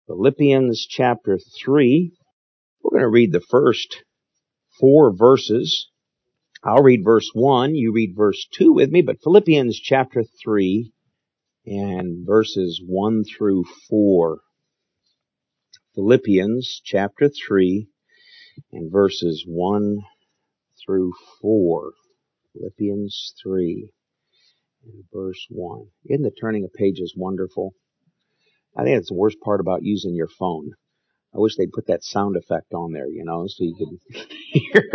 Philippians chapter 3. We're going to read the first 4 verses. I'll read verse 1, you read verse 2 with me, but Philippians chapter 3 and verses 1 through 4. Philippians chapter 3 and verses 1 through 4. Philippians 3 and verse 1. Isn't the turning of pages wonderful? I think it's the worst part about using your phone. I wish they'd put that sound effect on there, so you could hear.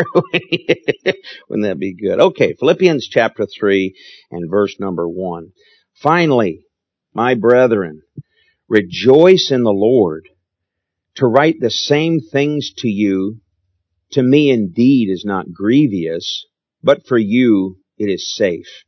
Wouldn't that be good? Okay, Philippians chapter 3 and verse number 1. Finally, my brethren, rejoice in the Lord. To write the same things to you, to me indeed is not grievous, but for you it is safe.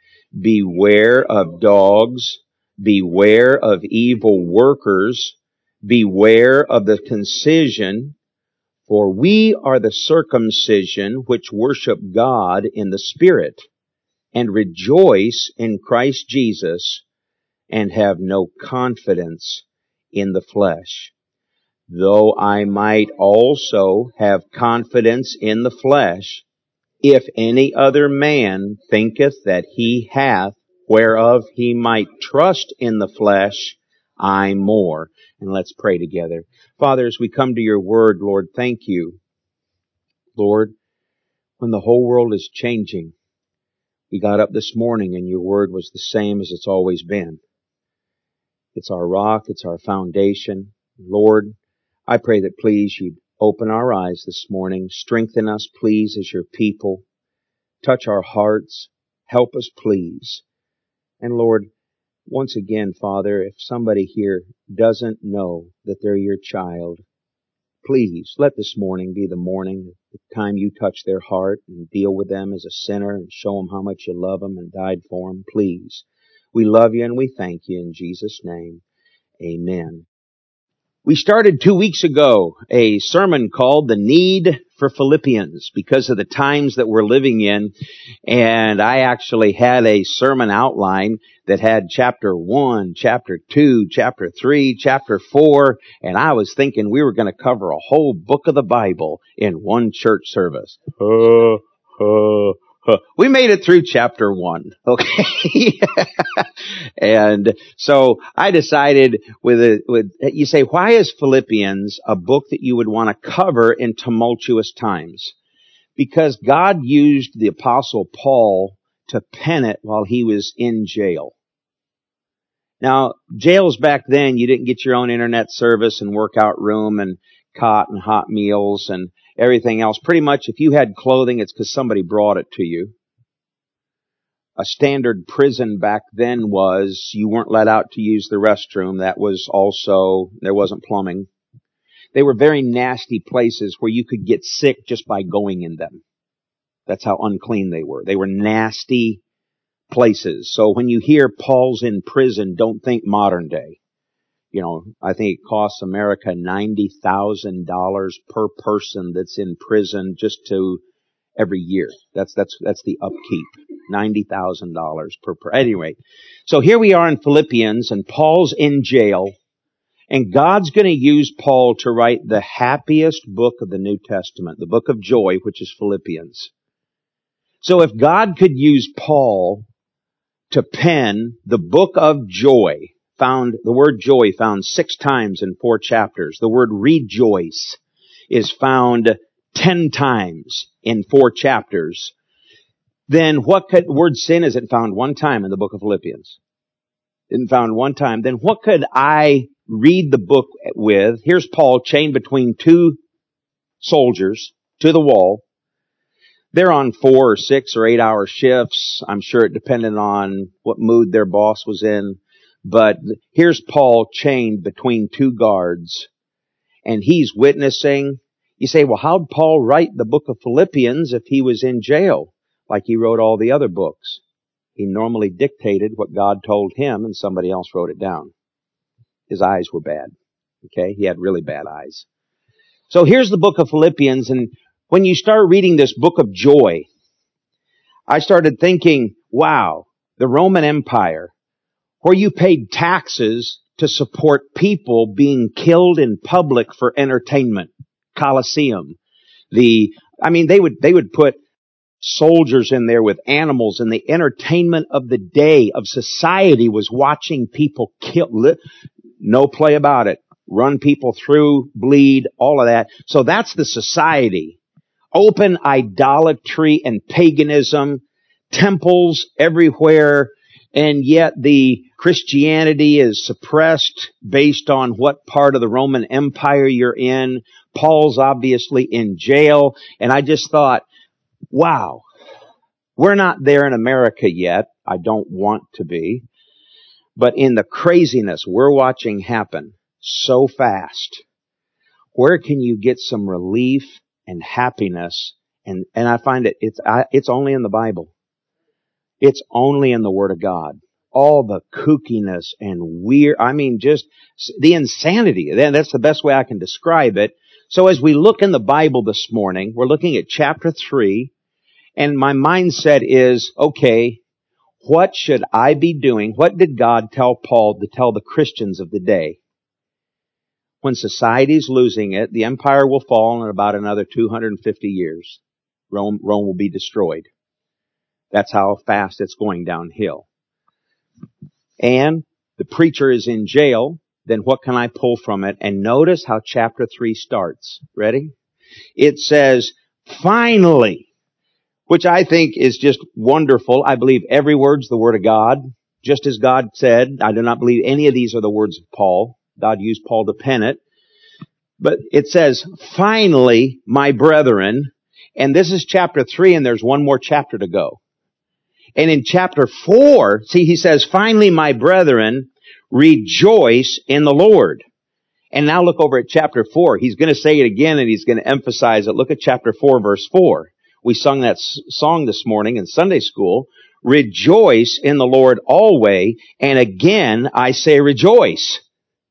Beware of dogs, beware of evil workers, beware of the concision, for we are the circumcision which worship God in the Spirit, and rejoice in Christ Jesus, and have no confidence in the flesh. Though I might also have confidence in the flesh, if any other man thinketh that he hath whereof he might trust in the flesh, I more. And let's pray together. Father, as we come to your word, Lord, thank you. Lord, when the whole world is changing, we got up this morning and your word was the same as it's always been. It's our rock, it's our foundation. Lord, I pray that please you'd open our eyes this morning, strengthen us, please, as your people. Touch our hearts. Help us, please. And Lord, once again, Father, if somebody here doesn't know that they're your child, please let this morning be the morning, the time you touch their heart and deal with them as a sinner and show them how much you love them and died for them. Please. We love you and we thank you in Jesus' name. Amen. We started 2 weeks ago a sermon called The Need for Philippians because of the times that we're living in. And I actually had a sermon outline that had chapter 1, chapter 2, chapter 3, chapter 4. And I was thinking we were going to cover a whole book of the Bible in one church service. We made it through chapter 1, okay? And so I decided you say, why is Philippians a book that you would want to cover in tumultuous times? Because God used the Apostle Paul to pen it while he was in jail. Now, jails back then, you didn't get your own internet service and workout room and cot and hot meals and everything else. Pretty much if you had clothing, it's because somebody brought it to you. A standard prison back then was you weren't let out to use the restroom. That was also, there wasn't plumbing. They were very nasty places where you could get sick just by going in them. That's how unclean they were. They were nasty places. So when you hear Paul's in prison, don't think modern day. I think it costs America $90,000 per person that's in prison just to every year. That's the upkeep. $90,000 per. Anyway, so here we are in Philippians, and Paul's in jail, and God's going to use Paul to write the happiest book of the New Testament, the book of joy, which is Philippians. So if God could use Paul to pen the book of joy, the word joy found 6 times in 4 chapters. The word rejoice is found 10 times in 4 chapters. Then the word sin isn't found 1 time in the book of Philippians. Isn't found 1 time. Then what could I read the book with? Here's Paul chained between 2 soldiers to the wall. They're on 4 or 6 or 8 hour shifts. I'm sure it depended on what mood their boss was in. But here's Paul chained between 2 guards. And he's witnessing. You say, well, how'd Paul write the book of Philippians if he was in jail, like he wrote all the other books? He normally dictated what God told him and somebody else wrote it down. His eyes were bad. Okay? He had really bad eyes. So here's the book of Philippians, and when you start reading this book of joy, I started thinking, wow, the Roman Empire, where you paid taxes to support people being killed in public for entertainment. Colosseum. They would put soldiers in there with animals, and the entertainment of the day of society was watching people killed. No play about it. Run people through, bleed, all of that. So that's the society. Open idolatry and paganism, temples everywhere, and yet the Christianity is suppressed based on what part of the Roman Empire you're in. Paul's obviously in jail, and I just thought, wow, we're not there in America yet. I don't want to be. But in the craziness we're watching happen so fast, where can you get some relief and happiness? And I find it's only in the Bible. It's only in the Word of God. All the kookiness and weird, just the insanity. That's the best way I can describe it. So as we look in the Bible this morning, we're looking at chapter 3, and my mindset is, okay, what should I be doing? What did God tell Paul to tell the Christians of the day? When society's losing it, the empire will fall in about another 250 years. Rome will be destroyed. That's how fast it's going downhill. And the preacher is in jail. Then what can I pull from it? And notice how chapter 3 starts. Ready? It says, finally, which I think is just wonderful. I believe every word's the Word of God, just as God said. I do not believe any of these are the words of Paul. God used Paul to pen it. But it says, finally, my brethren, and this is chapter 3, and there's one more chapter to go. And in chapter 4, see, he says, finally, my brethren, rejoice in the Lord. And now look over at chapter 4. He's going to say it again, and he's going to emphasize it. Look at chapter 4, verse 4. We sung that song this morning in Sunday school. Rejoice in the Lord always, and again I say rejoice.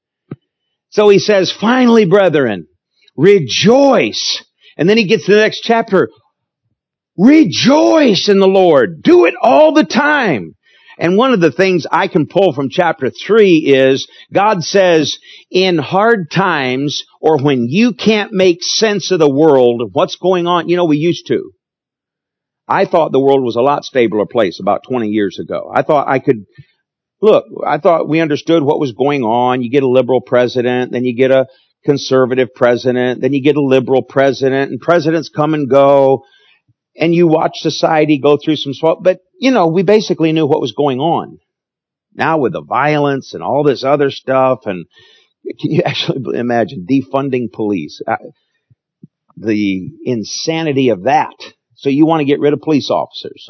So he says, finally, brethren, rejoice. And then he gets to the next chapter. Rejoice in the Lord. Do it all the time. And one of the things I can pull from chapter 3 is God says, in hard times, or when you can't make sense of the world, of what's going on, we used to. I thought the world was a lot stabler place about 20 years ago. I thought we understood what was going on. You get a liberal president, then you get a conservative president, then you get a liberal president, and presidents come and go, and you watch society go through some swap. But, we basically knew what was going on. Now with the violence and all this other stuff, and can you actually imagine defunding police? The insanity of that. So you want to get rid of police officers.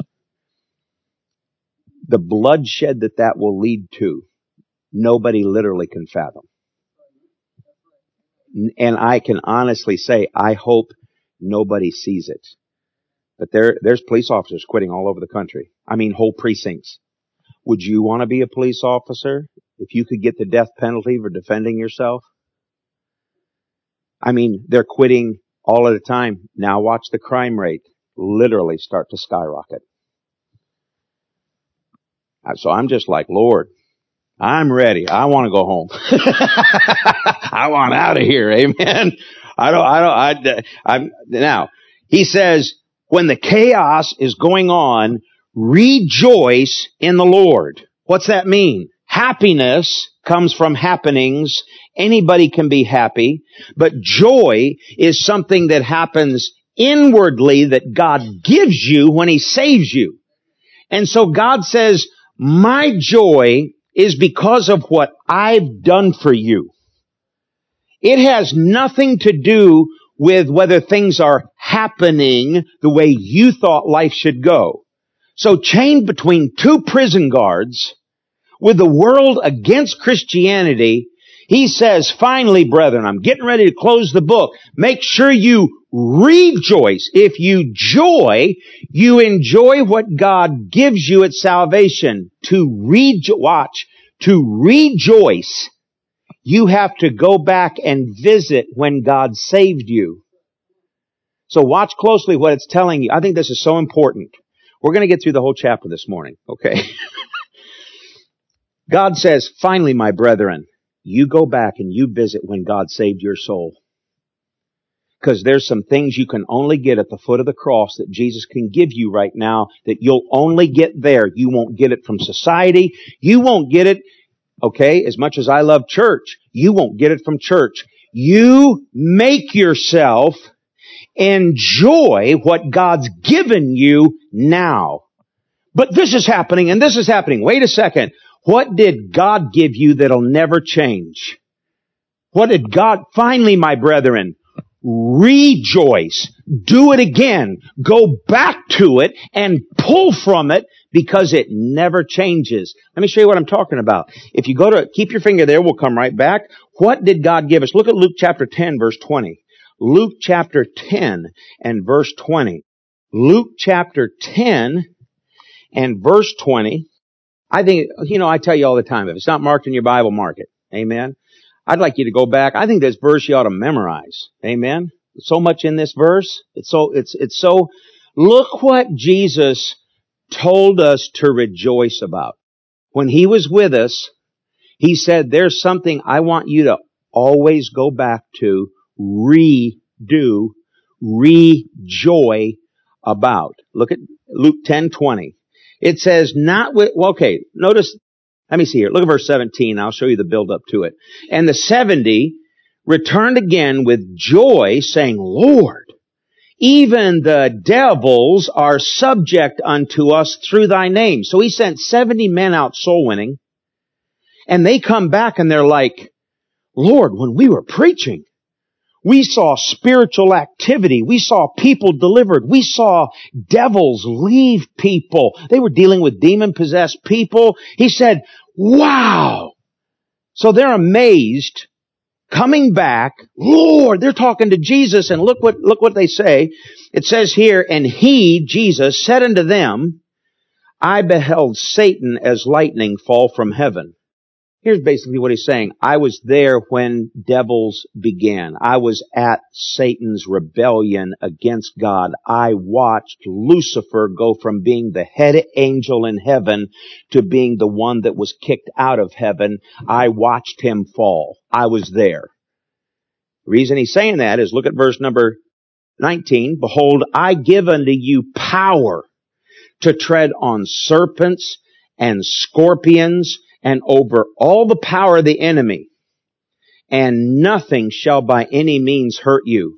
The bloodshed that will lead to, nobody literally can fathom. And I can honestly say, I hope nobody sees it. But there's police officers quitting all over the country. Whole precincts. Would you want to be a police officer if you could get the death penalty for defending yourself? They're quitting all at a time. Now watch the crime rate literally start to skyrocket. So I'm just like, Lord, I'm ready. I want to go home. I want out of here. Amen. Now, he says, when the chaos is going on, rejoice in the Lord. What's that mean? Happiness comes from happenings. Anybody can be happy, but joy is something that happens inwardly that God gives you when He saves you. And so God says, my joy is because of what I've done for you. It has nothing to do with whether things are happening the way you thought life should go. So chained between two prison guards with the world against Christianity, he says, finally, brethren, I'm getting ready to close the book. Make sure you rejoice. If you joy, you enjoy what God gives you at salvation. To rejoice, you have to go back and visit when God saved you. So watch closely what it's telling you. I think this is so important. We're going to get through the whole chapter this morning, okay? God says, finally, my brethren. you go back and you visit when God saved your soul. Because there's some things you can only get at the foot of the cross that Jesus can give you right now that you'll only get there. You won't get it from society. You won't get it, okay, as much as I love church, you won't get it from church. You make yourself enjoy what God's given you now. But this is happening and this is happening. Wait a second. What did God give you that'll never change? What did God, finally, my brethren, rejoice. Do it again. Go back to it and pull from it because it never changes. Let me show you what I'm talking about. If you go to, keep your finger there, we'll come right back. What did God give us? Look at Luke chapter 10, verse 20. Luke chapter 10 and verse 20. Luke chapter 10 and verse 20. I think, I tell you all the time, if it's not marked in your Bible, mark it. Amen. I'd like you to go back. I think this verse you ought to memorize. Amen. So much in this verse. It's so, look what Jesus told us to rejoice about. When He was with us, He said, there's something I want you to always go back to, rejoy about. Look at Luke 10:20. It says, notice, let me see here. Look at verse 17. I'll show you the build up to it. And the 70 returned again with joy, saying, Lord, even the devils are subject unto us through thy name. So He sent 70 men out soul winning, and they come back and they're like, Lord, when we were preaching, we saw spiritual activity. We saw people delivered. We saw devils leave people. They were dealing with demon-possessed people. He said, wow. So they're amazed, coming back. Lord, they're talking to Jesus, and look what they say. It says here, and He, Jesus, said unto them, I beheld Satan as lightning fall from heaven. Here's basically what He's saying. I was there when devils began. I was at Satan's rebellion against God. I watched Lucifer go from being the head angel in heaven to being the one that was kicked out of heaven. I watched him fall. I was there. The reason He's saying that is look at verse number 19. Behold, I give unto you power to tread on serpents and scorpions and over all the power of the enemy, and nothing shall by any means hurt you.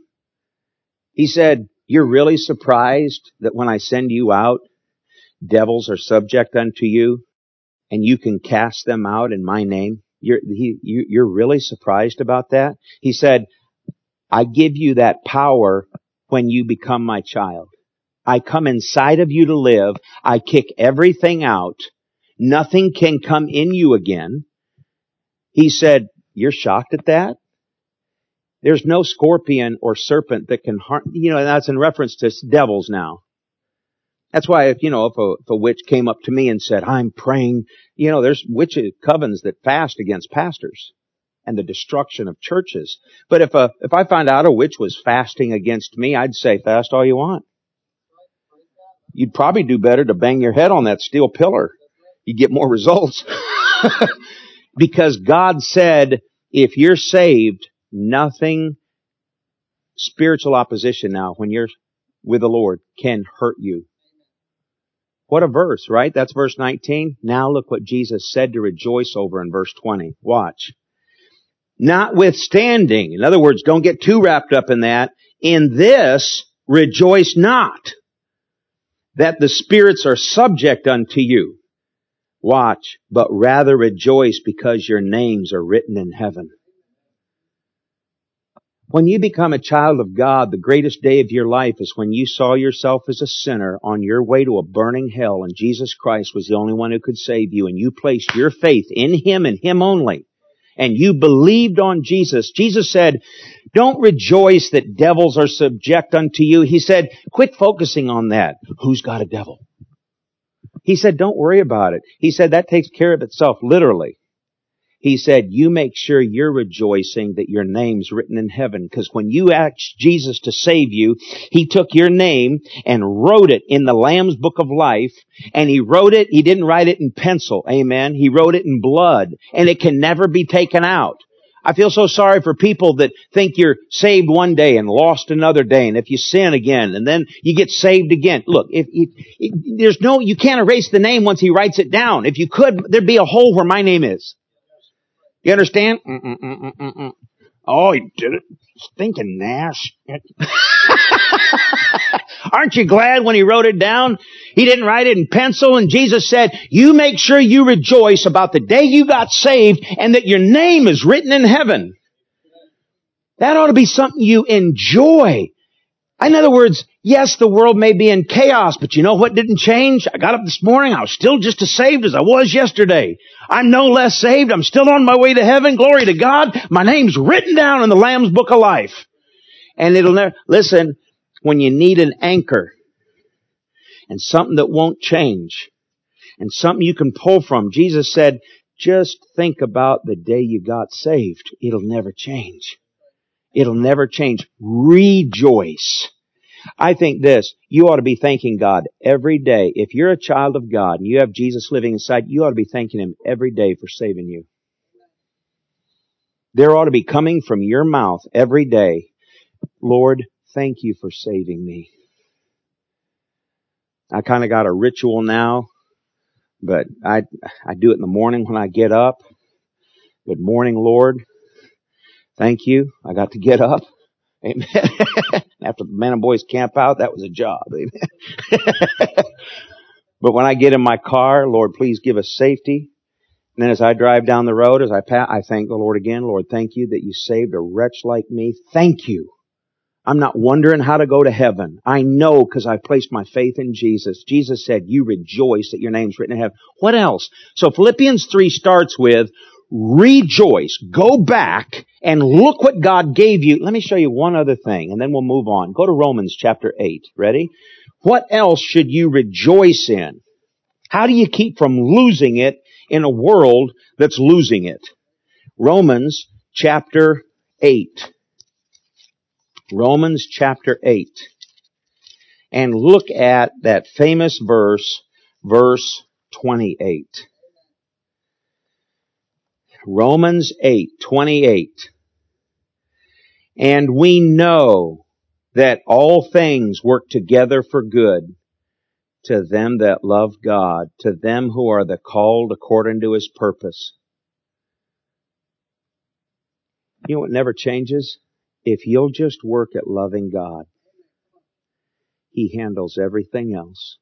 He said, you're really surprised that when I send you out, devils are subject unto you, and you can cast them out in my name? You're really surprised about that? He said, I give you that power when you become my child. I come inside of you to live. I kick everything out. Nothing can come in you again. He said, you're shocked at that? There's no scorpion or serpent that can harm, that's in reference to devils now. That's why, if a witch came up to me and said, I'm praying, there's witches covens that fast against pastors and the destruction of churches. But if I found out a witch was fasting against me, I'd say, fast all you want. You'd probably do better to bang your head on that steel pillar. You'd get more results. Because God said, if you're saved, nothing, spiritual opposition now, when you're with the Lord, can hurt you. What a verse, right? That's verse 19. Now look what Jesus said to rejoice over in verse 20. Watch. Notwithstanding, in other words, don't get too wrapped up in that. In this, rejoice not, that the spirits are subject unto you. Watch, but rather rejoice because your names are written in heaven. When you become a child of God, the greatest day of your life is when you saw yourself as a sinner on your way to a burning hell, and Jesus Christ was the only one who could save you, and you placed your faith in Him and Him only, and you believed on Jesus. Jesus said, don't rejoice that devils are subject unto you. He said, quit focusing on that. Who's got a devil? He said, don't worry about it. He said, that takes care of itself, literally. He said, you make sure you're rejoicing that your name's written in heaven. Because when you asked Jesus to save you, He took your name and wrote it in the Lamb's Book of Life. And He didn't write it in pencil. Amen. He wrote it in blood. And it can never be taken out. I feel so sorry for people that think you're saved one day and lost another day. And if you sin again and then you get saved again. Look, you can't erase the name once He writes it down. If you could, there'd be a hole where my name is. You understand? Oh, He did it. Stinking Nash. Aren't you glad when He wrote it down? He didn't write it in pencil, and Jesus said, you make sure you rejoice about the day you got saved and that your name is written in heaven. That ought to be something you enjoy. In other words, yes, the world may be in chaos, but you know what didn't change? I got up this morning, I was still just as saved as I was yesterday. I'm no less saved. I'm still on my way to heaven. Glory to God. My name's written down in the Lamb's Book of Life. And it'll never, listen, when you need an anchor and something that won't change and something you can pull from, Jesus said, just think about the day you got saved. It'll never change. It'll never change. Rejoice. I think this, you ought to be thanking God every day. If you're a child of God and you have Jesus living inside, you ought to be thanking Him every day for saving you. There ought to be coming from your mouth every day, Lord, thank you for saving me. I kind of got a ritual now, but I do it in the morning when I get up. Good morning, Lord. Thank you. I got to get up. Amen. After the men and boys camp out, that was a job. Amen. But when I get in my car, Lord, please give us safety. And then as I drive down the road, as I pass, I thank the Lord again. Lord, thank you that you saved a wretch like me. Thank you. I'm not wondering how to go to heaven. I know because I've placed my faith in Jesus. Jesus said, you rejoice that your name's written in heaven. What else? So Philippians 3 starts with, rejoice. Go back and look what God gave you. Let me show you one other thing, and then we'll move on. Go to Romans chapter 8. Ready? What else should you rejoice in? How do you keep from losing it in a world that's losing it? Romans chapter 8. Romans chapter 8. And look at that famous verse, verse 28. Romans 8:28. And we know that all things work together for good to them that love God, to them who are the called according to His purpose. You know what never changes? If you'll just work at loving God, He handles everything else.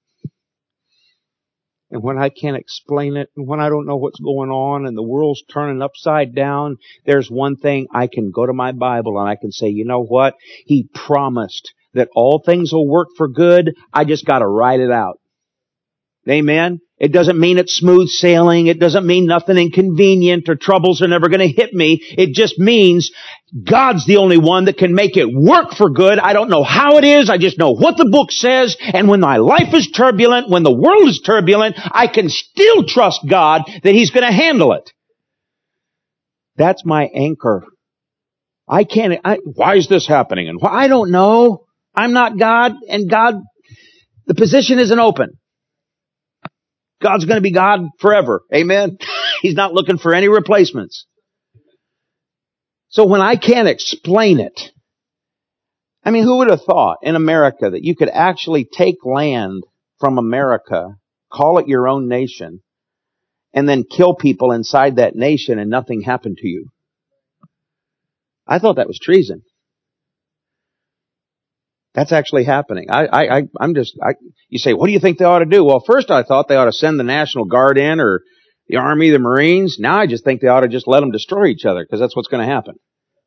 And when I can't explain it, and when I don't know what's going on, and the world's turning upside down, there's one thing, I can go to my Bible and I can say, you know what? He promised that all things will work for good. I just got to write it out. Amen? It doesn't mean it's smooth sailing. It doesn't mean nothing inconvenient or troubles are never going to hit me. It just means God's the only one that can make it work for good. I don't know how it is. I just know what the book says. And when my life is turbulent, when the world is turbulent, I can still trust God that He's going to handle it. That's my anchor. Why is this happening? And I don't know. I'm not God, and God, the position isn't open. God's going to be God forever. Amen. He's not looking for any replacements. So when I can't explain it, I mean, who would have thought in America that you could actually take land from America, call it your own nation, and then kill people inside that nation and nothing happened to you? I thought that was treason. That's actually happening. You say, what do you think they ought to do? Well, first I thought they ought to send the National Guard in or the Army, the Marines. Now I just think they ought to just let them destroy each other because that's what's going to happen.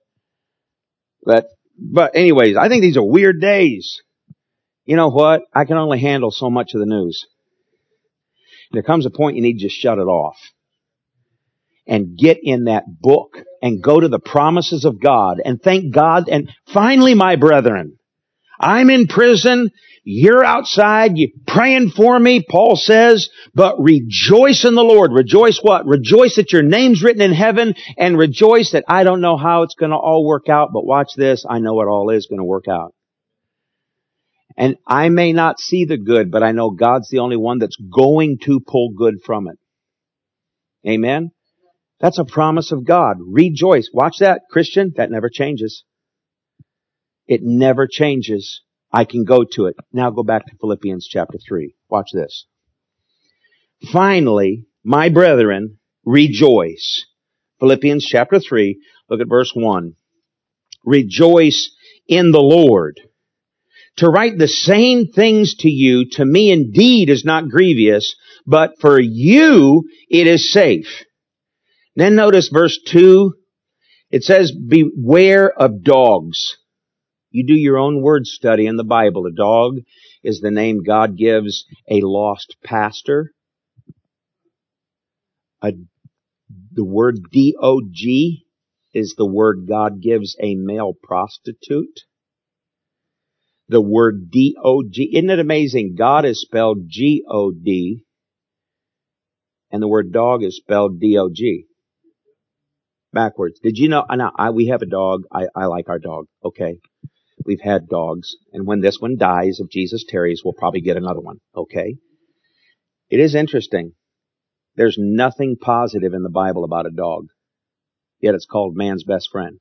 But anyways, I think these are weird days. You know what? I can only handle so much of the news. There comes a point you need to just shut it off and get in that book and go to the promises of God and thank God. And finally, my brethren, I'm in prison. You're outside, you're praying for me, Paul says, but rejoice in the Lord. Rejoice what? Rejoice that your name's written in heaven, and rejoice that I don't know how it's going to all work out, but watch this, I know it all is going to work out. And I may not see the good, but I know God's the only one that's going to pull good from it. Amen? That's a promise of God. Rejoice. Watch that, Christian. That never changes. It never changes. I can go to it. Now go back to Philippians chapter 3. Watch this. Finally, my brethren, rejoice. Philippians chapter 3, look at verse 1. Rejoice in the Lord. To write the same things to you, to me indeed is not grievous, but for you it is safe. Then notice verse 2. It says, beware of dogs. You do your own word study in the Bible. A dog is the name God gives a lost pastor. The word D-O-G is the word God gives a male prostitute. The word D-O-G, isn't it amazing? God is spelled G-O-D, and the word dog is spelled D-O-G. Backwards. Did you know? We have a dog. I like our dog. Okay. We've had dogs. And when this one dies, if Jesus tarries, we'll probably get another one. Okay. It is interesting. There's nothing positive in the Bible about a dog. Yet it's called man's best friend.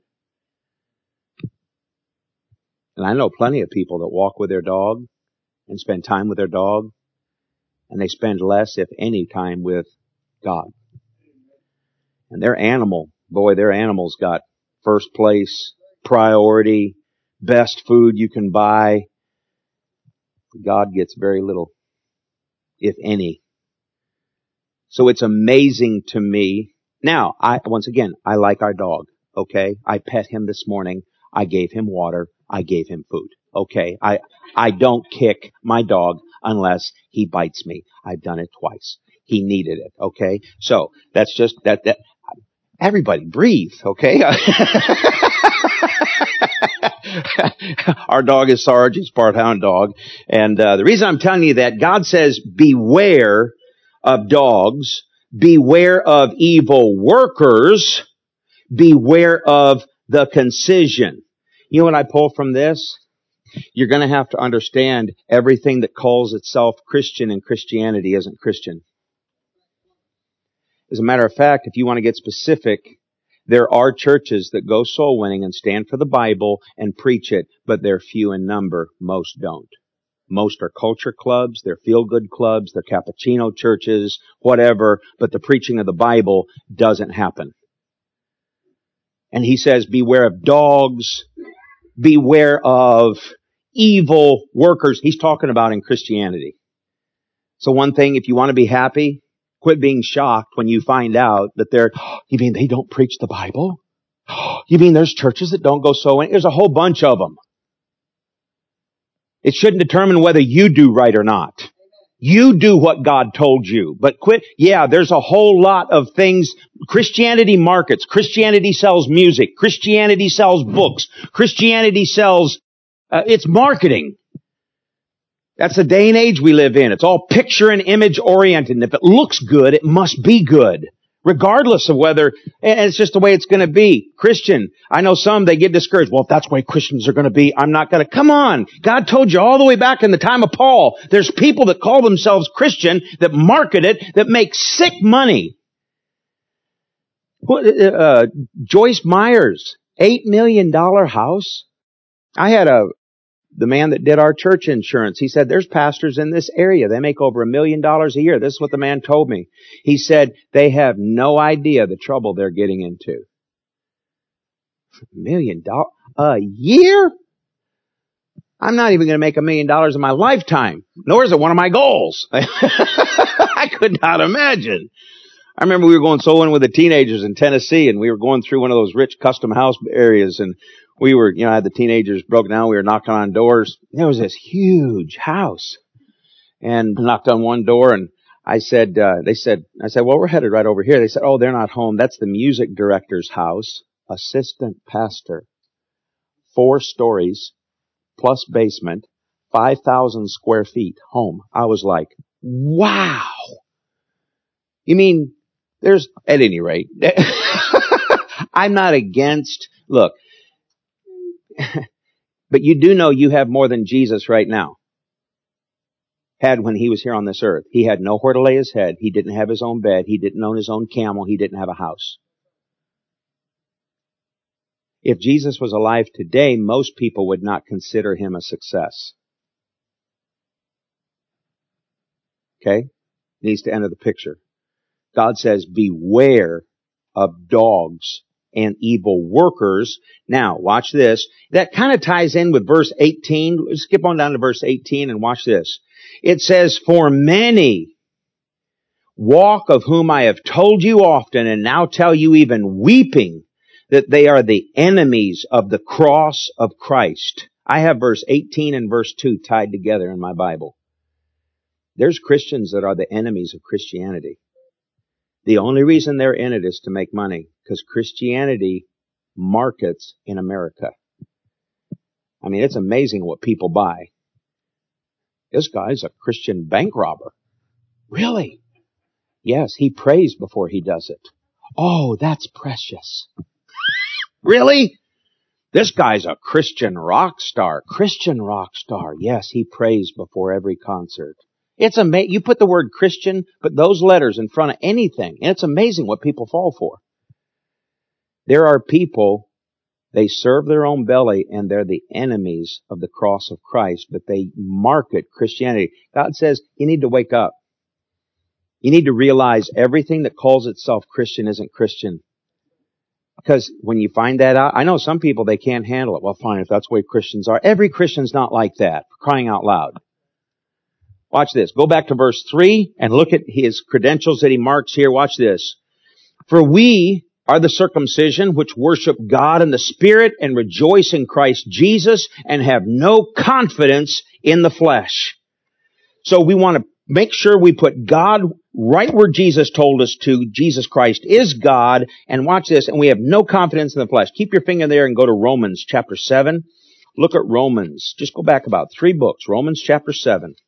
And I know plenty of people that walk with their dog and spend time with their dog, and they spend less, if any, time with God. And their animal's got first place, priority, best food you can buy. God gets very little, if any. So it's amazing to me. Now, once again, I like our dog. Okay. I pet him this morning. I gave him water. I gave him food. Okay. I don't kick my dog unless he bites me. I've done it twice. He needed it. Okay. So that's just that everybody breathe. Okay. Our dog is Sarge. He's part hound dog. And the reason I'm telling you that, God says, beware of dogs, beware of evil workers, beware of the concision. You know what I pull from this? You're going to have to understand everything that calls itself Christian and Christianity isn't Christian. As a matter of fact, if you want to get specific, there are churches that go soul winning and stand for the Bible and preach it, but they're few in number. Most don't. Most are culture clubs, they're feel-good clubs, they're cappuccino churches, whatever, but the preaching of the Bible doesn't happen. And he says, beware of dogs, beware of evil workers. He's talking about in Christianity. So one thing, if you want to be happy, quit being shocked when you find out that you mean they don't preach the Bible? You mean there's churches that don't go soul winning? There's a whole bunch of them. It shouldn't determine whether you do right or not. You do what God told you, but quit. Yeah, there's a whole lot of things. Christianity markets. Christianity sells music. Christianity sells books. Christianity sells, it's marketing. That's the day and age we live in. It's all picture and image oriented. And if it looks good, it must be good. Regardless of whether, and it's just the way it's going to be. Christian, I know some, they get discouraged. Well, if that's the way Christians are going to be, I'm not going to. Come on. God told you all the way back in the time of Paul, there's people that call themselves Christian, that market it, that make sick money. Joyce Myers, $8 million house. I had the man that did our church insurance, he said, there's pastors in this area. They make over $1 million a year. This is what the man told me. He said, they have no idea the trouble they're getting into. $1 million a year? I'm not even going to make $1 million in my lifetime. Nor is it one of my goals. I could not imagine. I remember we were going soul winning with the teenagers in Tennessee, and we were going through one of those rich custom house areas, and we were, I had the teenagers broken down. We were knocking on doors. There was this huge house, and I knocked on one door, and I said, well, we're headed right over here. They said, oh, they're not home. That's the music director's house, assistant pastor, 4 stories plus basement, 5,000 square feet home. I was like, wow. You mean, at any rate, I'm not against, look, but you do know you have more than Jesus right now had when he was here on this earth. He had nowhere to lay his head. He didn't have his own bed. He didn't own his own camel. He didn't have a house. If Jesus was alive today, most people would not consider him a success. Okay? Needs to enter the picture. God says, beware of dogs and evil workers. Now, watch this. That kind of ties in with verse 18. Skip on down to verse 18 and watch this. It says, for many walk of whom I have told you often and now tell you even weeping that they are the enemies of the cross of Christ. I have verse 18 and verse 2 tied together in my Bible. There's Christians that are the enemies of Christianity. The only reason they're in it is to make money, because Christianity markets in America. I mean, it's amazing what people buy. This guy's a Christian bank robber. Really? Yes, he prays before he does it. Oh, that's precious. Really? This guy's a Christian rock star. Christian rock star. Yes, he prays before every concert. It's amazing. You put the word Christian, put those letters in front of anything, and it's amazing what people fall for. There are people, they serve their own belly, and they're the enemies of the cross of Christ, but they market Christianity. God says, you need to wake up. You need to realize everything that calls itself Christian isn't Christian. Because when you find that out, I know some people, they can't handle it. Well, fine, if that's the way Christians are. Every Christian's not like that, for crying out loud. Watch this. Go back to verse 3 and look at his credentials that he marks here. Watch this. For we are the circumcision which worship God in the Spirit and rejoice in Christ Jesus and have no confidence in the flesh. So we want to make sure we put God right where Jesus told us to. Jesus Christ is God. And watch this. And we have no confidence in the flesh. Keep your finger there and go to Romans chapter 7. Look at Romans. Just go back about 3 books. Romans chapter 7.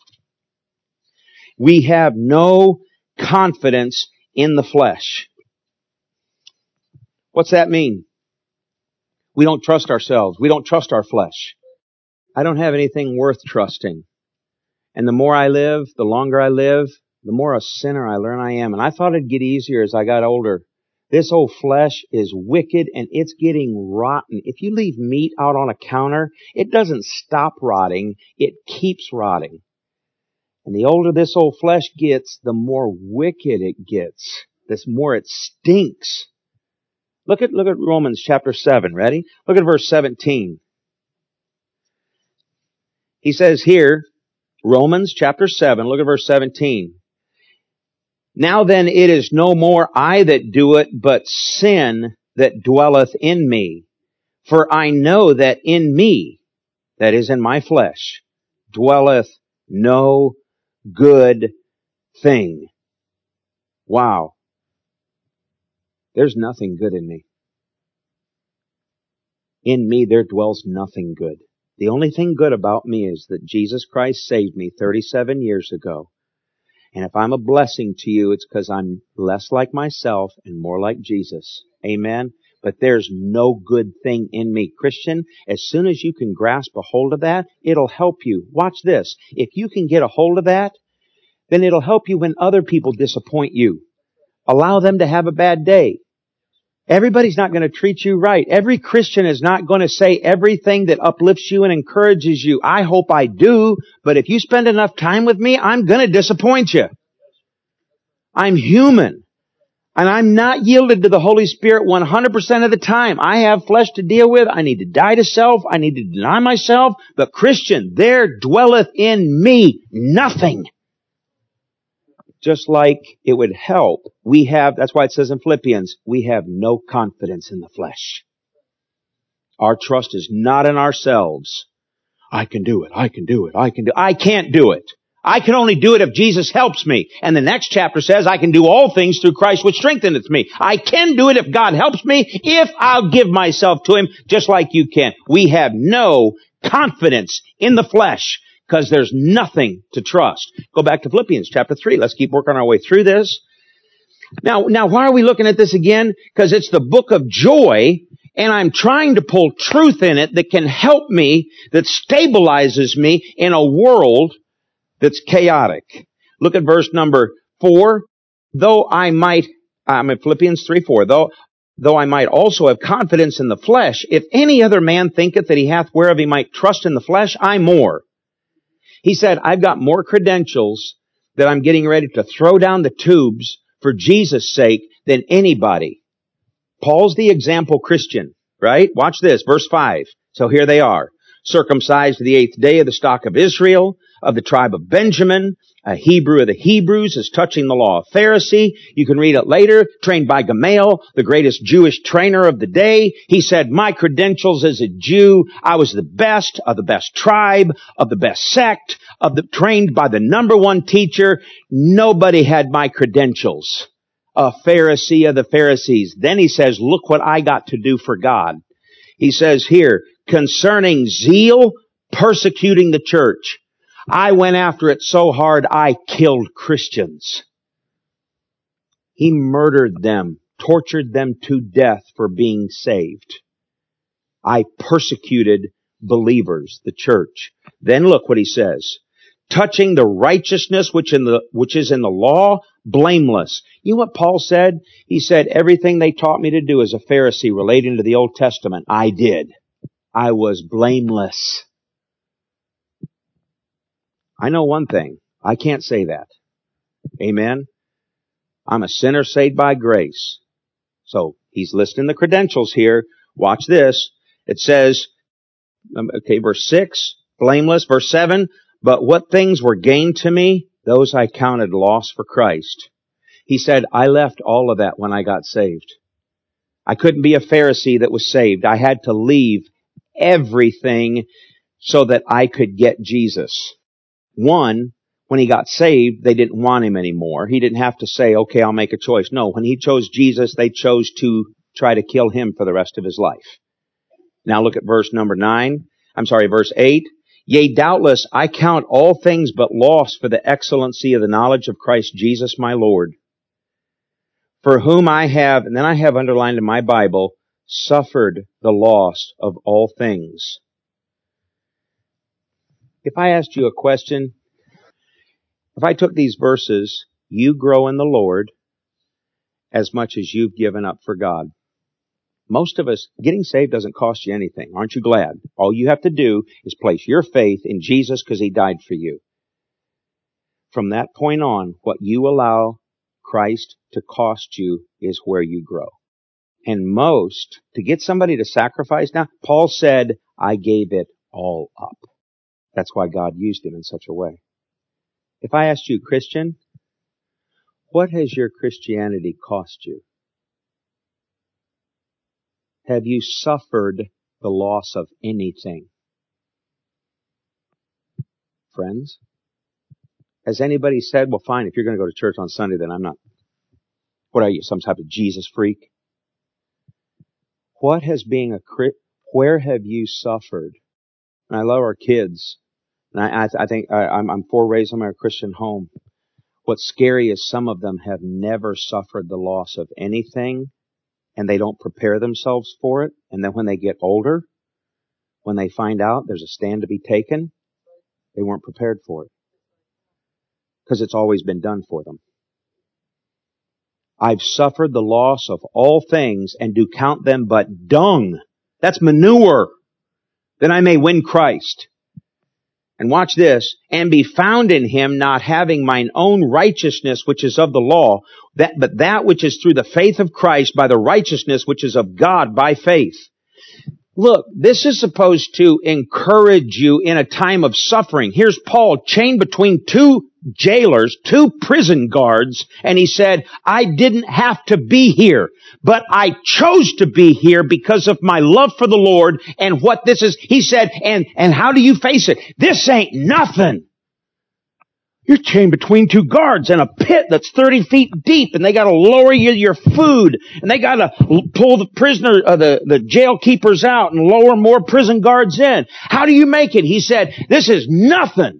We have no confidence in the flesh. What's that mean? We don't trust ourselves. We don't trust our flesh. I don't have anything worth trusting. And the more I live, the longer I live, the more a sinner I learn I am. And I thought it'd get easier as I got older. This old flesh is wicked and it's getting rotten. If you leave meat out on a counter, it doesn't stop rotting. It keeps rotting. And the older this old flesh gets, the more wicked it gets. The more it stinks. Look at Romans chapter 7. Ready? Look at verse 17. He says here, Romans chapter 7, look at verse 17. Now then it is no more I that do it, but sin that dwelleth in me. For I know that in me, that is in my flesh, dwelleth no good thing. Wow. There's nothing good in me. In me there dwells nothing good. The only thing good about me is that Jesus Christ saved me 37 years ago. And if I'm a blessing to you, it's because I'm less like myself and more like Jesus. Amen? But there's no good thing in me. Christian, as soon as you can grasp a hold of that, it'll help you. Watch this. If you can get a hold of that, then it'll help you when other people disappoint you. Allow them to have a bad day. Everybody's not going to treat you right. Every Christian is not going to say everything that uplifts you and encourages you. I hope I do, but if you spend enough time with me, I'm going to disappoint you. I'm human, and I'm not yielded to the Holy Spirit 100% of the time. I have flesh to deal with. I need to die to self. I need to deny myself. But Christian, there dwelleth in me nothing. Just like it would help, that's why it says in Philippians, we have no confidence in the flesh. Our trust is not in ourselves. I can do it. I can do it. I can't do it. I can only do it if Jesus helps me. And the next chapter says, I can do all things through Christ which strengtheneth me. I can do it if God helps me, if I'll give myself to Him, just like you can. We have no confidence in the flesh because there's nothing to trust. Go back to Philippians chapter 3. Let's keep working our way through this. Now, why are we looking at this again? Because it's the book of joy, and I'm trying to pull truth in it that can help me, that stabilizes me in a world that's chaotic. Look at verse number 4. Philippians 3:4. Though I might also have confidence in the flesh, if any other man thinketh that he hath whereof he might trust in the flesh, I more. He said, I've got more credentials that I'm getting ready to throw down the tubes for Jesus' sake than anybody. Paul's the example Christian, right? Watch this, verse 5. So here they are. Circumcised the 8th day of the stock of Israel, of the tribe of Benjamin, a Hebrew of the Hebrews, as touching the law of Pharisee. You can read it later. Trained by Gamaliel, the greatest Jewish trainer of the day. He said, my credentials as a Jew, I was the best of the best tribe, of the best sect, trained by the number one teacher. Nobody had my credentials. A Pharisee of the Pharisees. Then he says, look what I got to do for God. He says here, concerning zeal, persecuting the church. I went after it so hard, I killed Christians. He murdered them, tortured them to death for being saved. I persecuted believers, the church. Then look what he says. Touching the righteousness which is in the law, blameless. You know what Paul said? He said, everything they taught me to do as a Pharisee relating to the Old Testament, I did. I was blameless. I know one thing. I can't say that. Amen? I'm a sinner saved by grace. So he's listing the credentials here. Watch this. It says, verse 6, blameless. Verse 7, but what things were gained to me, those I counted loss for Christ. He said, I left all of that when I got saved. I couldn't be a Pharisee that was saved. I had to leave everything so that I could get Jesus. One, when he got saved, they didn't want him anymore. He didn't have to say, okay, I'll make a choice. No, when he chose Jesus, they chose to try to kill him for the rest of his life. Now look at verse 8. Yea, doubtless, I count all things but loss for the excellency of the knowledge of Christ Jesus my Lord, for whom I have, and then I have underlined in my Bible, suffered the loss of all things. If I asked you a question, if I took these verses, you grow in the Lord as much as you've given up for God. Most of us, getting saved doesn't cost you anything. Aren't you glad? All you have to do is place your faith in Jesus because He died for you. From that point on, what you allow Christ to cost you is where you grow. And most, to get somebody to sacrifice now, Paul said, I gave it all up. That's why God used him in such a way. If I asked you, Christian, what has your Christianity cost you? Have you suffered the loss of anything? Friends? Has anybody said, well, fine, if you're going to go to church on Sunday, then I'm not. What are you, some type of Jesus freak? What has being where have you suffered? And I love our kids. And I think I'm for raising them in a Christian home. What's scary is some of them have never suffered the loss of anything, and they don't prepare themselves for it. And then when they get older, when they find out there's a stand to be taken, they weren't prepared for it. Because it's always been done for them. I've suffered the loss of all things and do count them but dung. That's manure. That I may win Christ. And watch this. And be found in Him, not having mine own righteousness, which is of the law, but that which is through the faith of Christ by the righteousness which is of God by faith. Look, this is supposed to encourage you in a time of suffering. Here's Paul chained between two jailers, two prison guards, and he said, I didn't have to be here, but I chose to be here because of my love for the Lord and what this is. He said, and how do you face it? This ain't nothing. You're chained between two guards in a pit that's 30 feet deep, and they got to lower your food, and they got to pull the prisoner, the jail keepers out, and lower more prison guards in. How do you make it? He said, "This is nothing."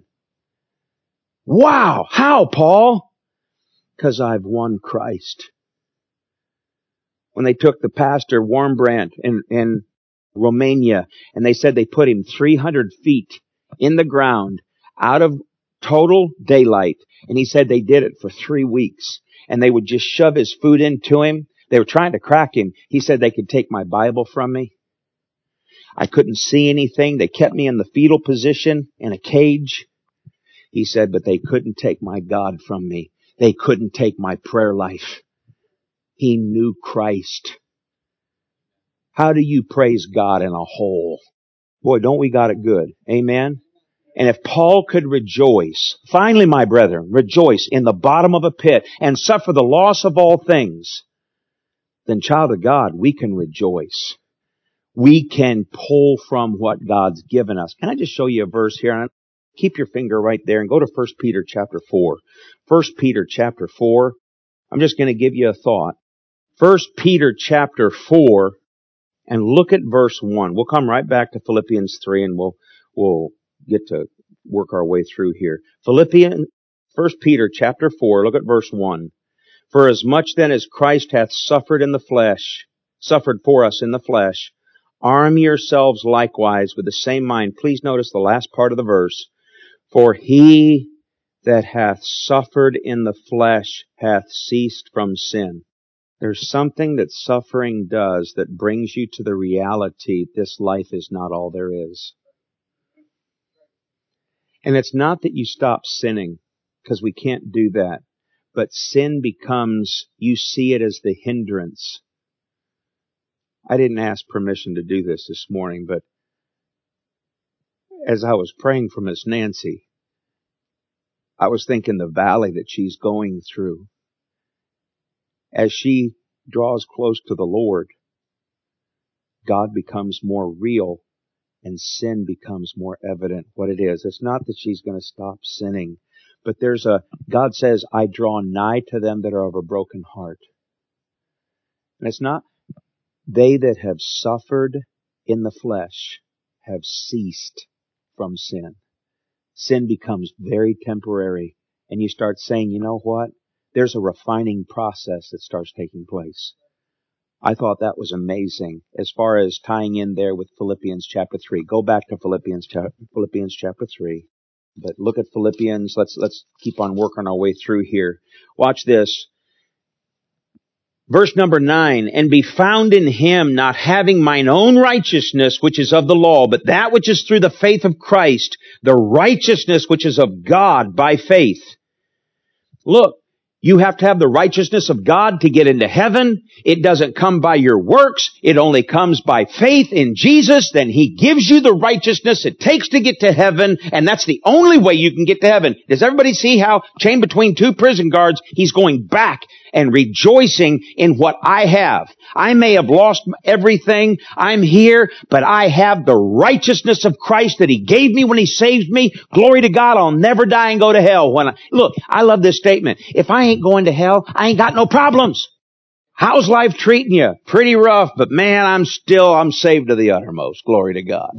Wow, how, Paul? Because I've won Christ. When they took the pastor Wormbrandt in Romania, and they said they put him 300 feet in the ground out of total daylight. And he said they did it for 3 weeks. And they would just shove his food into him. They were trying to crack him. He said they could take my Bible from me. I couldn't see anything. They kept me in the fetal position in a cage. He said, but they couldn't take my God from me. They couldn't take my prayer life. He knew Christ. How do you praise God in a hole? Boy, don't we got it good. Amen? And if Paul could rejoice, finally, my brethren, rejoice in the bottom of a pit and suffer the loss of all things, then, child of God, we can rejoice. We can pull from what God's given us. Can I just show you a verse here? Keep your finger right there and go to 1 Peter chapter 4. 1 Peter chapter 4. I'm just going to give you a thought. 1 Peter chapter 4, and look at verse 1. We'll come right back to Philippians 3, and we'll get to work our way through here. 1 Peter chapter 4, look at verse 1. For as much then as Christ hath suffered for us in the flesh, arm yourselves likewise with the same mind. Please notice the last part of the verse. For he that hath suffered in the flesh hath ceased from sin. There's something that suffering does that brings you to the reality this life is not all there is. And it's not that you stop sinning, because we can't do that. But sin becomes, you see it as the hindrance. I didn't ask permission to do this morning, but as I was praying for Miss Nancy, I was thinking the valley that she's going through. As she draws close to the Lord, God becomes more real and sin becomes more evident what it is. It's not that she's going to stop sinning, but God says, I draw nigh to them that are of a broken heart. And it's not they that have suffered in the flesh have ceased from sin. Sin becomes very temporary, and you start saying, you know what? There's a refining process that starts taking place. I thought that was amazing as far as tying in there with Philippians chapter 3. Go back to Philippians chapter 3. But look at Philippians. Let's keep on working our way through here. Watch this. Verse number 9, and be found in him, not having mine own righteousness, which is of the law, but that which is through the faith of Christ, the righteousness which is of God by faith. Look, you have to have the righteousness of God to get into heaven. It doesn't come by your works. It only comes by faith in Jesus. Then he gives you the righteousness it takes to get to heaven, and that's the only way you can get to heaven. Does everybody see how, chained between two prison guards, he's going back and rejoicing in what I have? I may have lost everything. I'm here, but I have the righteousness of Christ that he gave me when he saved me. Glory to God, I'll never die and go to hell. Look, I love this statement. If I ain't going to hell, I ain't got no problems. How's life treating you? Pretty rough, but man, I'm saved to the uttermost. Glory to God.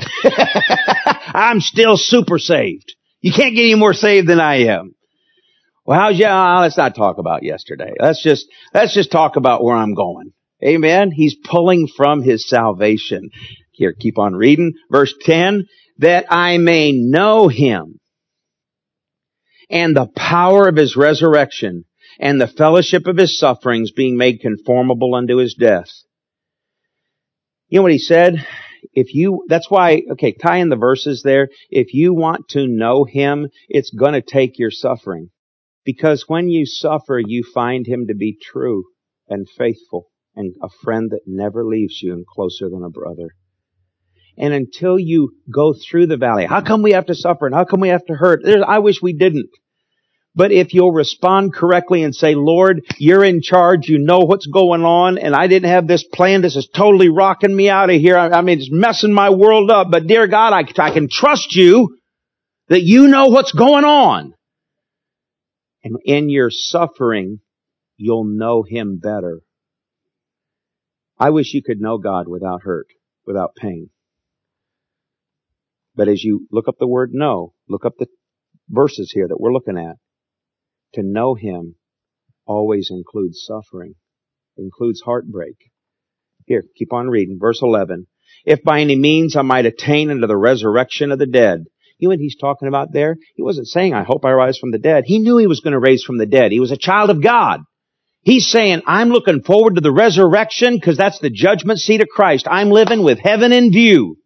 I'm still super saved. You can't get any more saved than I am. Well, let's not talk about yesterday. Let's just talk about where I'm going. Amen. He's pulling from his salvation. Here, keep on reading. Verse 10, that I may know him and the power of his resurrection and the fellowship of his sufferings, being made conformable unto his death. You know what he said? That's why, tie in the verses there. If you want to know him, it's going to take your suffering. Because when you suffer, you find him to be true and faithful and a friend that never leaves you and closer than a brother. And until you go through the valley, how come we have to suffer and how come we have to hurt? I wish we didn't. But if you'll respond correctly and say, Lord, you're in charge, you know what's going on, and I didn't have this plan, this is totally rocking me out of here, it's messing my world up, but dear God, I can trust you that you know what's going on. And in your suffering, you'll know Him better. I wish you could know God without hurt, without pain. But as you look up the word know, look up the verses here that we're looking at. To know Him always includes suffering, includes heartbreak. Here, keep on reading. Verse 11. If by any means I might attain unto the resurrection of the dead. You know what he's talking about there? He wasn't saying, I hope I rise from the dead. He knew he was going to raise from the dead. He was a child of God. He's saying, I'm looking forward to the resurrection because that's the judgment seat of Christ. I'm living with heaven in view.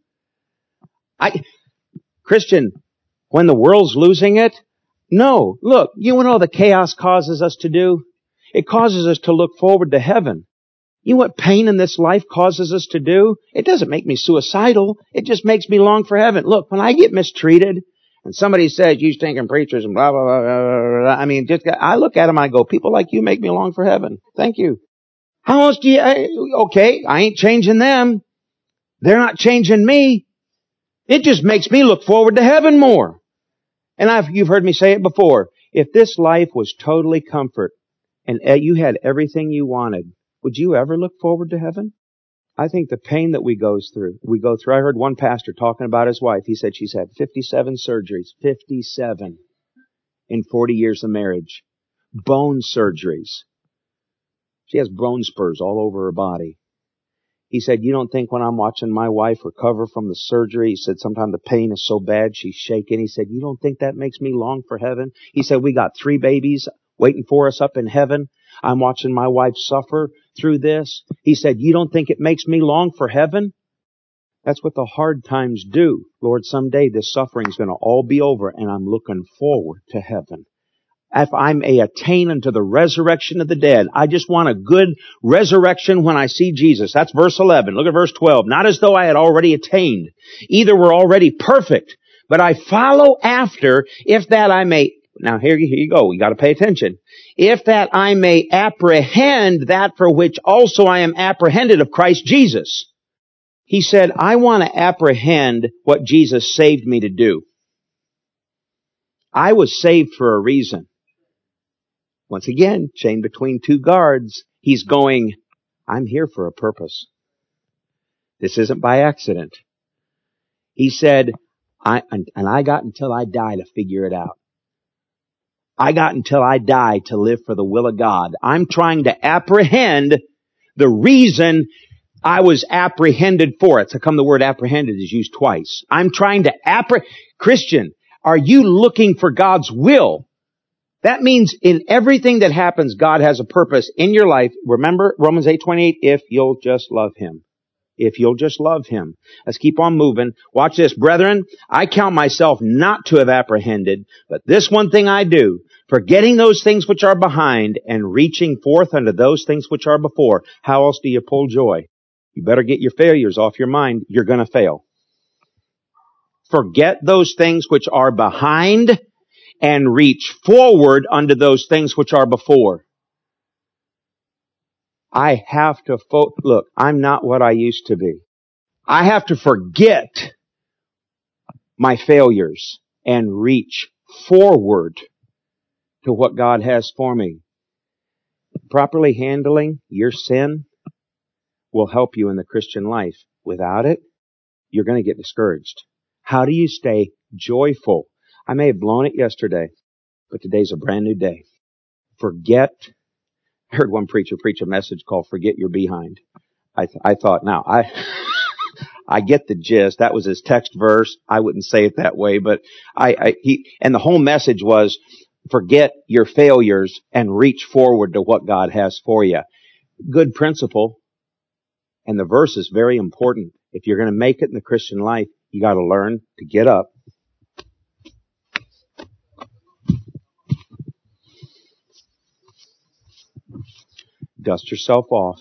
Christian, when the world's losing it, no. Look, you know what the chaos causes us to do? It causes us to look forward to heaven. You know what pain in this life causes us to do? It doesn't make me suicidal. It just makes me long for heaven. Look, when I get mistreated and somebody says, you stinking preachers and blah, blah, blah, blah, blah, I mean, I look at them, I go, people like you make me long for heaven. Thank you. How else do you, okay, I ain't changing them. They're not changing me. It just makes me look forward to heaven more. And you've heard me say it before. If this life was totally comfort and you had everything you wanted, would you ever look forward to heaven? I think the pain that we go through. I heard one pastor talking about his wife. He said she's had 57 surgeries. 57 in 40 years of marriage. Bone surgeries. She has bone spurs all over her body. He said, you don't think when I'm watching my wife recover from the surgery, he said, sometimes the pain is so bad she's shaking. He said, you don't think that makes me long for heaven? He said, we got 3 babies waiting for us up in heaven. I'm watching my wife suffer through this. He said, you don't think it makes me long for heaven? That's what the hard times do. Lord, someday this suffering's going to all be over and I'm looking forward to heaven. If I may attain unto the resurrection of the dead. I just want a good resurrection when I see Jesus. That's verse 11. Look at verse 12. Not as though I had already attained. Either were already perfect, but I follow after, if that I may. Now here you go. You got to pay attention. If that I may apprehend that for which also I am apprehended of Christ Jesus. He said, I want to apprehend what Jesus saved me to do. I was saved for a reason. Once again, chained between 2 guards. He's going, I'm here for a purpose. This isn't by accident. He said, I got until I die to figure it out. I got until I die to live for the will of God. I'm trying to apprehend the reason I was apprehended for it. So come the word apprehended is used twice. I'm trying to Christian, are you looking for God's will? That means in everything that happens, God has a purpose in your life. Remember Romans 8:28, if you'll just love Him. If you'll just love Him. Let's keep on moving. Watch this. Brethren, I count myself not to have apprehended, but this one thing I do, forgetting those things which are behind and reaching forth unto those things which are before. How else do you pull joy? You better get your failures off your mind. You're going to fail. Forget those things which are behind and reach forward unto those things which are before. I have to look, I'm not what I used to be. I have to forget my failures and reach forward to what God has for me. Properly handling your sin will help you in the Christian life. Without it, you're going to get discouraged. How do you stay joyful? I may have blown it yesterday, but today's a brand new day. I heard one preacher preach a message called Forget Your Behind. I thought, now, I get the gist. That was his text verse. I wouldn't say it that way, but and the whole message was, forget your failures and reach forward to what God has for you. Good principle. And the verse is very important. If you're going to make it in the Christian life, you got to learn to get up. Dust yourself off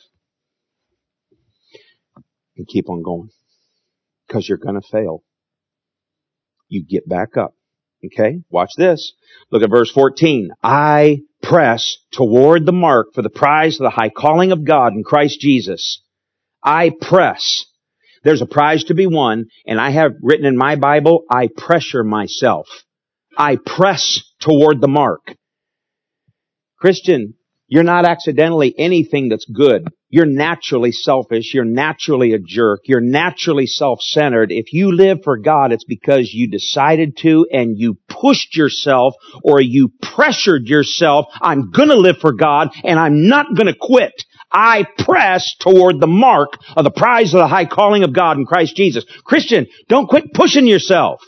and keep on going. Because you're going to fail. You get back up. Okay? Watch this. Look at verse 14. I press toward the mark for the prize of the high calling of God in Christ Jesus. I press. There's a prize to be won, and I have written in my Bible, I pressure myself. I press toward the mark. Christian, you're not accidentally anything that's good. You're naturally selfish. You're naturally a jerk. You're naturally self-centered. If you live for God, it's because you decided to and you pushed yourself or you pressured yourself. I'm going to live for God and I'm not going to quit. I press toward the mark of the prize of the high calling of God in Christ Jesus. Christian, don't quit pushing yourself.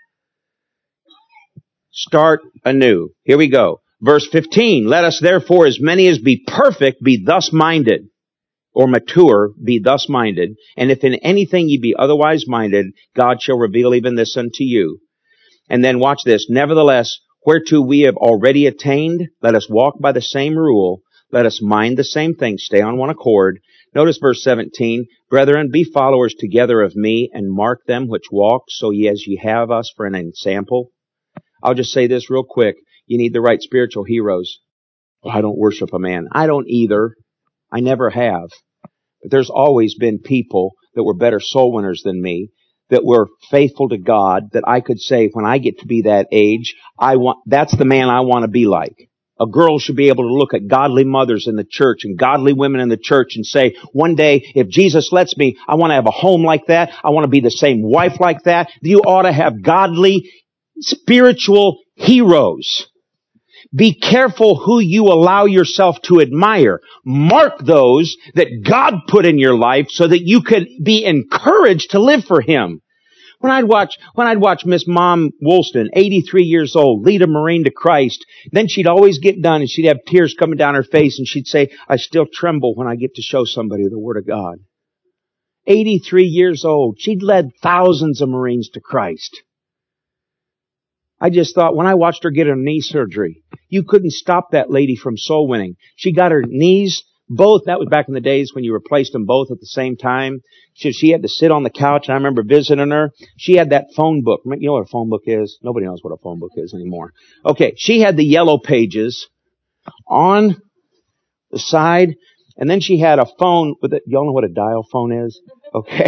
Start anew. Here we go. Verse 15, let us therefore as many as be perfect be thus minded, or mature, be thus minded. And if in anything ye be otherwise minded, God shall reveal even this unto you. And then watch this. Nevertheless, whereto we have already attained, let us walk by the same rule. Let us mind the same thing. Stay on one accord. Notice verse 17. Brethren, be followers together of me, and mark them which walk, so ye as ye have us for an example. I'll just say this real quick. You need the right spiritual heroes. Well, I don't worship a man. I don't either. I never have. But there's always been people that were better soul winners than me, that were faithful to God, that I could say, when I get to be that age, that's the man I want to be like. A girl should be able to look at godly mothers in the church and godly women in the church and say, one day, if Jesus lets me, I want to have a home like that. I want to be the same wife like that. You ought to have godly, spiritual heroes. Be careful who you allow yourself to admire. Mark those that God put in your life so that you could be encouraged to live for Him. When I'd watch Miss Mom Woolston, 83 years old, lead a Marine to Christ, then she'd always get done and she'd have tears coming down her face and she'd say, I still tremble when I get to show somebody the Word of God. 83 years old. She'd led thousands of Marines to Christ. I just thought, when I watched her get her knee surgery, you couldn't stop that lady from soul winning. She got her knees both. That was back in the days when you replaced them both at the same time. She had to sit on the couch, and I remember visiting her. She had that phone book. You know what a phone book is? Nobody knows what a phone book is anymore. Okay, she had the yellow pages on the side, and then she had a phone with it. Y'all know what a dial phone is? Okay.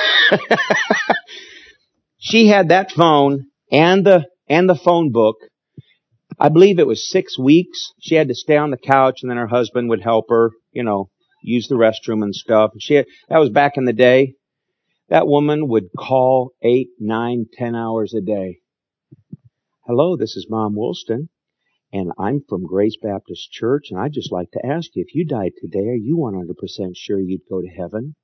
She had that phone and the phone book. I believe it was 6 weeks. She had to stay on the couch, and then her husband would help her, use the restroom and stuff. That was back in the day. That woman would call 8, 9, 10 hours a day. Hello, this is Mom Woolston, and I'm from Grace Baptist Church, and I'd just like to ask you, if you died today, are you 100% sure you'd go to heaven?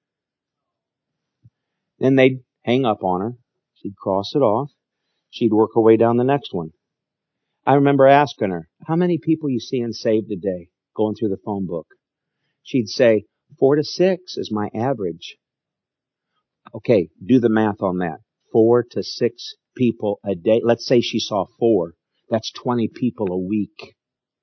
Then they'd hang up on her. She'd cross it off. She'd work her way down the next one. I remember asking her, how many people you seeing saved today, going through the phone book? She'd say, 4 to 6 is my average. Okay, do the math on that. 4 to 6 people a day. Let's say she saw 4. That's 20 people a week.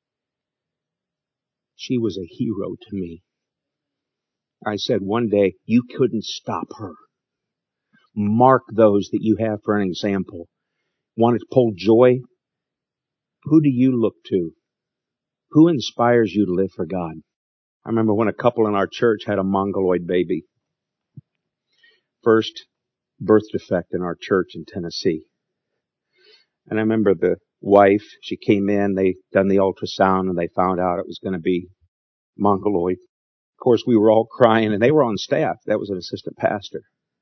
She was a hero to me. I said one day, you couldn't stop her. Mark those that you have for an example. Want to pull joy? Who do you look to? Who inspires you to live for God? I remember when a couple in our church had a mongoloid baby. First birth defect in our church in Tennessee. And I remember the wife, she came in, they done the ultrasound, and they found out it was going to be mongoloid. Of course, we were all crying, and they were on staff. That was an assistant pastor.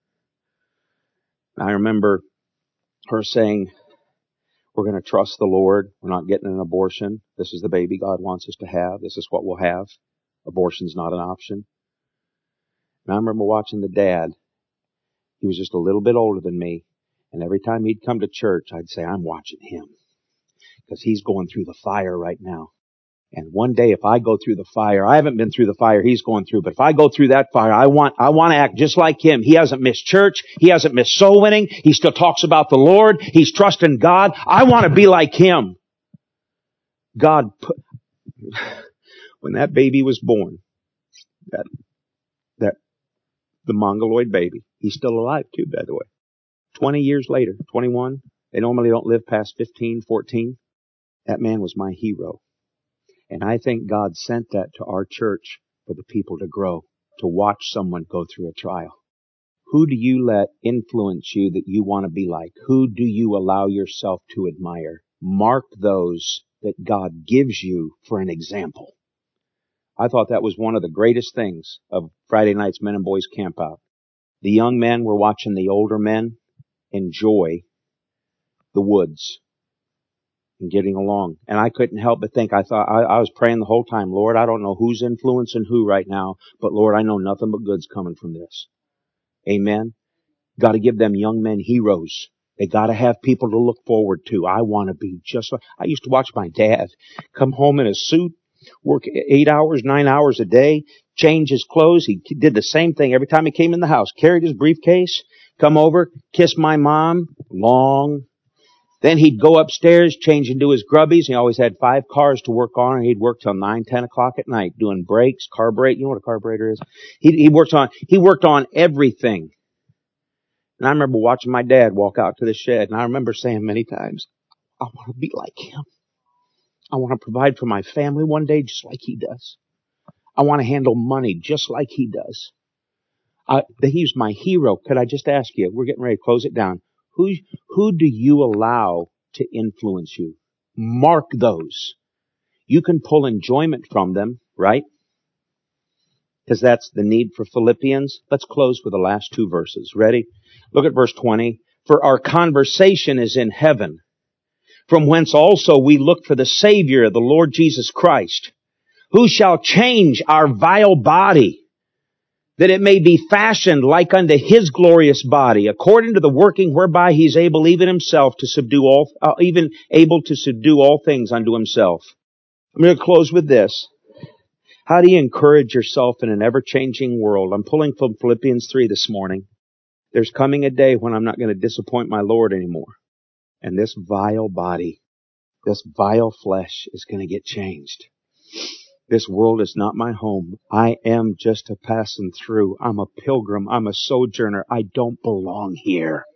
I remember her saying, we're going to trust the Lord. We're not getting an abortion. This is the baby God wants us to have. This is what we'll have. Abortion's not an option. And I remember watching the dad. He was just a little bit older than me. And every time he'd come to church, I'd say, I'm watching him. Because he's going through the fire right now. And one day, if I go through the fire, I haven't been through the fire he's going through, but if I go through that fire, I want to act just like him. He hasn't missed church. He hasn't missed soul winning. He still talks about the Lord. He's trusting God. I want to be like him. When that baby was born, the mongoloid baby, he's still alive too, by the way. 20 years later, 21, they normally don't live past 15, 14. That man was my hero. And I think God sent that to our church for the people to grow, to watch someone go through a trial. Who do you let influence you that you want to be like? Who do you allow yourself to admire? Mark those that God gives you for an example. I thought that was one of the greatest things of Friday night's Men and Boys Camp Out. The young men were watching the older men enjoy the woods and getting along. And I couldn't help but think, I was praying the whole time, Lord, I don't know who's influencing who right now, but Lord, I know nothing but good's coming from this. Amen. Got to give them young men heroes. They got to have people to look forward to. I want to be just like, I used to watch my dad come home in a suit, work 8 hours, 9 hours a day, change his clothes. He did the same thing every time he came in the house, carried his briefcase, come over, kiss my mom, long. Then he'd go upstairs, change into his grubbies. He always had 5 cars to work on, and he'd work till 9, 10 o'clock at night doing brakes, carburetor. You know what a carburetor is? He worked on everything. And I remember watching my dad walk out to the shed, and I remember saying many times, I want to be like him. I want to provide for my family one day just like he does. I want to handle money just like he does. He's my hero. Could I just ask you, we're getting ready to close it down. Who do you allow to influence you? Mark those. You can pull enjoyment from them, right? Because that's the need for Philippians. Let's close with the last 2 verses. Ready? Look at verse 20. For our conversation is in heaven, from whence also we look for the Savior, the Lord Jesus Christ, who shall change our vile body, that it may be fashioned like unto His glorious body, according to the working whereby He is able even Himself to subdue all, even able to subdue all things unto Himself. I'm going to close with this. How do you encourage yourself in an ever-changing world? I'm pulling from Philippians 3 this morning. There's coming a day when I'm not going to disappoint my Lord anymore. And this vile body, this vile flesh is going to get changed. This world is not my home. I am just a passing through. I'm a pilgrim. I'm a sojourner. I don't belong here.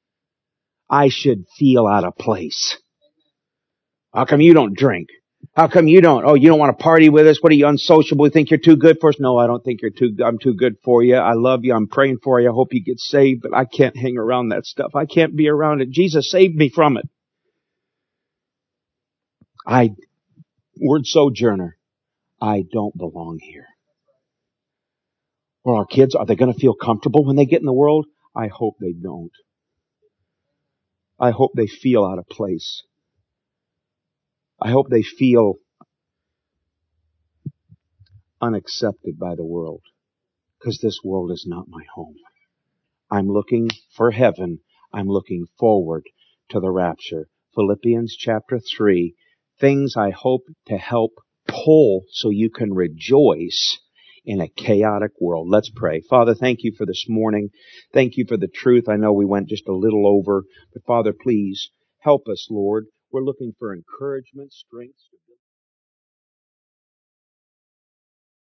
I should feel out of place. How come you don't drink? How come you don't? Oh, you don't want to party with us? What are you, unsociable? You think you're too good for us? No, I don't think I'm too good for you. I love you. I'm praying for you. I hope you get saved, but I can't hang around that stuff. I can't be around it. Jesus saved me from it. Word sojourner. I don't belong here. Well, our kids, are they going to feel comfortable when they get in the world? I hope they don't. I hope they feel out of place. I hope they feel unaccepted by the world, because this world is not my home. I'm looking for heaven. I'm looking forward to the rapture. Philippians chapter 3, things I hope to help pull so you can rejoice in a chaotic world. Let's pray. Father, thank you for this morning. Thank you for the truth. I know we went just a little over, but Father, please help us, Lord. We're looking for encouragement, strength.